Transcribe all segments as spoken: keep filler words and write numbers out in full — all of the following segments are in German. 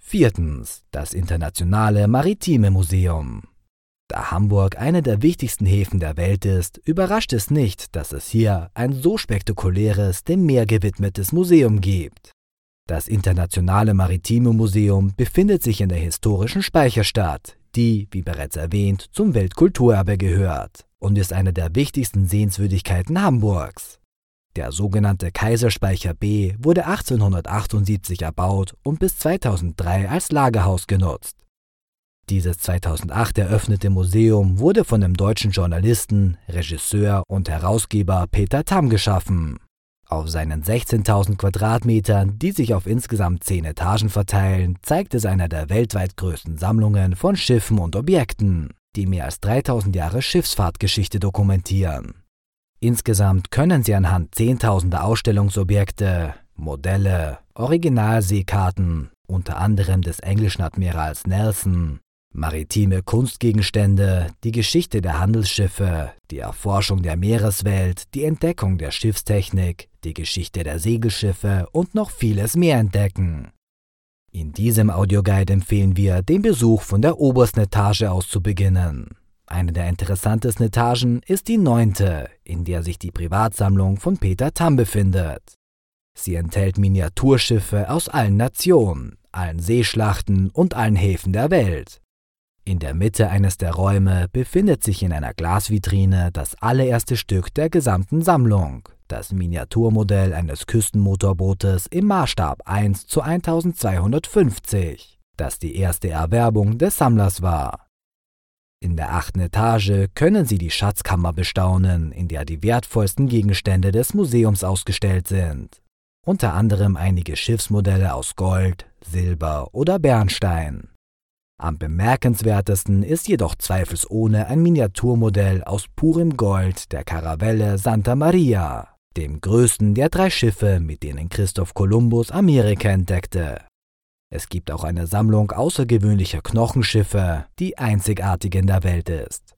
Viertens. Das Internationale Maritime Museum. Da Hamburg einer der wichtigsten Häfen der Welt ist, überrascht es nicht, dass es hier ein so spektakuläres, dem Meer gewidmetes Museum gibt. Das Internationale Maritime Museum befindet sich in der historischen Speicherstadt, die, wie bereits erwähnt, zum Weltkulturerbe gehört und ist eine der wichtigsten Sehenswürdigkeiten Hamburgs. Der sogenannte Kaiserspeicher B wurde achtzehnhundertachtundsiebzig erbaut und bis zweitausenddrei als Lagerhaus genutzt. Dieses zweitausendacht eröffnete Museum wurde von dem deutschen Journalisten, Regisseur und Herausgeber Peter Tamm geschaffen. Auf seinen sechzehntausend Quadratmetern, die sich auf insgesamt zehn Etagen verteilen, zeigt es eine der weltweit größten Sammlungen von Schiffen und Objekten, die mehr als dreitausend Jahre Schiffsfahrtgeschichte dokumentieren. Insgesamt können Sie anhand zehntausender Ausstellungsobjekte, Modelle, Originalseekarten, unter anderem des englischen Admirals Nelson, maritime Kunstgegenstände, die Geschichte der Handelsschiffe, die Erforschung der Meereswelt, die Entdeckung der Schiffstechnik, die Geschichte der Segelschiffe und noch vieles mehr entdecken. In diesem Audioguide empfehlen wir, den Besuch von der obersten Etage aus zu beginnen. Eine der interessantesten Etagen ist die neunte, in der sich die Privatsammlung von Peter Tamm befindet. Sie enthält Miniaturschiffe aus allen Nationen, allen Seeschlachten und allen Häfen der Welt. In der Mitte eines der Räume befindet sich in einer Glasvitrine das allererste Stück der gesamten Sammlung, das Miniaturmodell eines Küstenmotorbootes im Maßstab eins zu eintausendzweihundertfünfzig, das die erste Erwerbung des Sammlers war. In der achten Etage können Sie die Schatzkammer bestaunen, in der die wertvollsten Gegenstände des Museums ausgestellt sind. Unter anderem einige Schiffsmodelle aus Gold, Silber oder Bernstein. Am bemerkenswertesten ist jedoch zweifelsohne ein Miniaturmodell aus purem Gold der Karavelle Santa Maria, dem größten der drei Schiffe, mit denen Christoph Kolumbus Amerika entdeckte. Es gibt auch eine Sammlung außergewöhnlicher Knochenschiffe, die einzigartig in der Welt ist.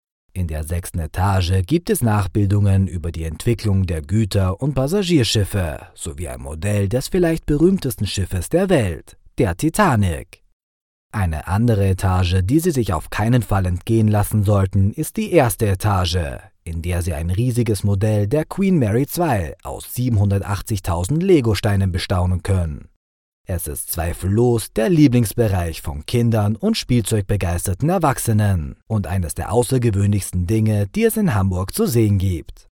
In der sechsten Etage gibt es Nachbildungen über die Entwicklung der Güter- und Passagierschiffe sowie ein Modell des vielleicht berühmtesten Schiffes der Welt, der Titanic. Eine andere Etage, die Sie sich auf keinen Fall entgehen lassen sollten, ist die erste Etage, in der Sie ein riesiges Modell der Queen Mary zwei aus siebenhundertachtzigtausend Legosteinen bestaunen können. Es ist zweifellos der Lieblingsbereich von Kindern und spielzeugbegeisterten Erwachsenen und eines der außergewöhnlichsten Dinge, die es in Hamburg zu sehen gibt.